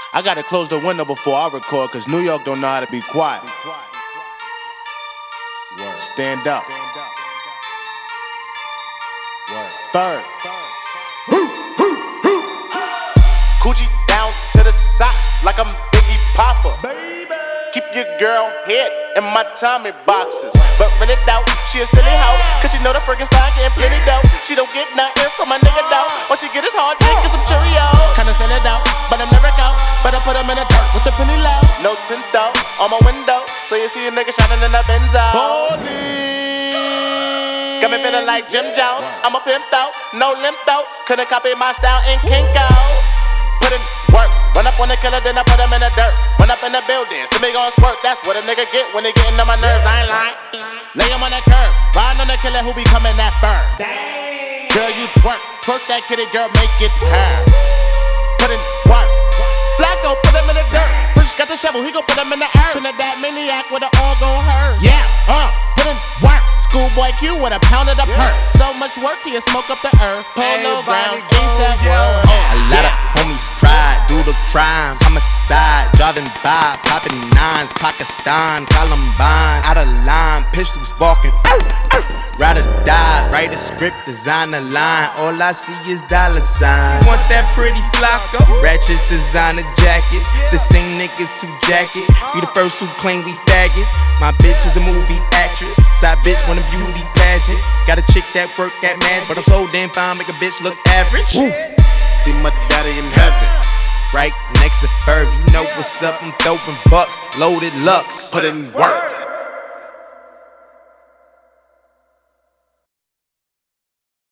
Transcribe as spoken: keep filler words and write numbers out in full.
I gotta close the window before I record, cause New York don't know how to be quiet. Stand up. Third. Coochie down to the socks like I'm Biggie Popper. Keep your girl head in my Tommy boxes. But rent it out, she a silly hoe, cause she know the friggin' style getting plenty dough. She don't get nothing from my nigga though. What she get is hard dick and some Cheerios. Kinda send it out, but I'm never out. But I put them in the dirt with the penny low. No tint out on my window, so you see a nigga shining in the Benzo. Holy. Got me feeling like Jim Jones. I'm a pimp out, no limp out. Couldn't copy my style in Kinko's. Put in work, run up on the killer, then I put him in the dirt. Run up in the building, see me gon' squirt. That's what a nigga get when he gettin' on my nerves. I ain't lying. Lay him on the curb, riding on the killer who be coming that firm. Girl, you twerk, twerk that kitty, girl, make it turn. Put in work. Flacco, put him in the dirt. Fresh got the shovel, he gon' put him in the earth. Trinidad maniac with it all gon' hurt. Yeah, uh, put in work. Schoolboy Q with a pound of the perk. So much work, he'll smoke up the earth. Polo ground, ASAP world. A lot of homies tried, do the crimes. Homicide, driving by, popping nines. Pakistan, Columbine, out of line, pistols barking. Ride or die, write a script, design a line. All I see is dollar signs. Want that pretty Flacco? Ratchets, designer jackets. The same niggas who jacket. We the first who claim we faggots. My bitch is a movie actress. Side bitch want a beauty pageant. Got a chick that work at Magic, but I'm so damn fine, make a bitch look average. Woo. Be my daddy in heaven. Right next to Ferg, you know what's up, I'm throwing bucks, loaded Lux. Put in work.